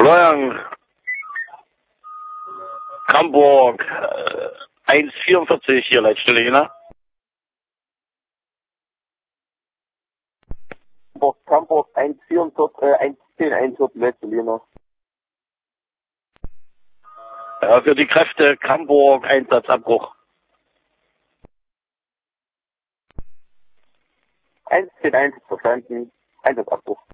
Florian, Hamburg, 1,44 hier, Leitstelle, ne? Hamburg 1,10, 1,14 Leitstelle, ne? Ja, für die Kräfte Hamburg, Einsatzabbruch. 1,10, 1 verstanden, Einsatzabbruch.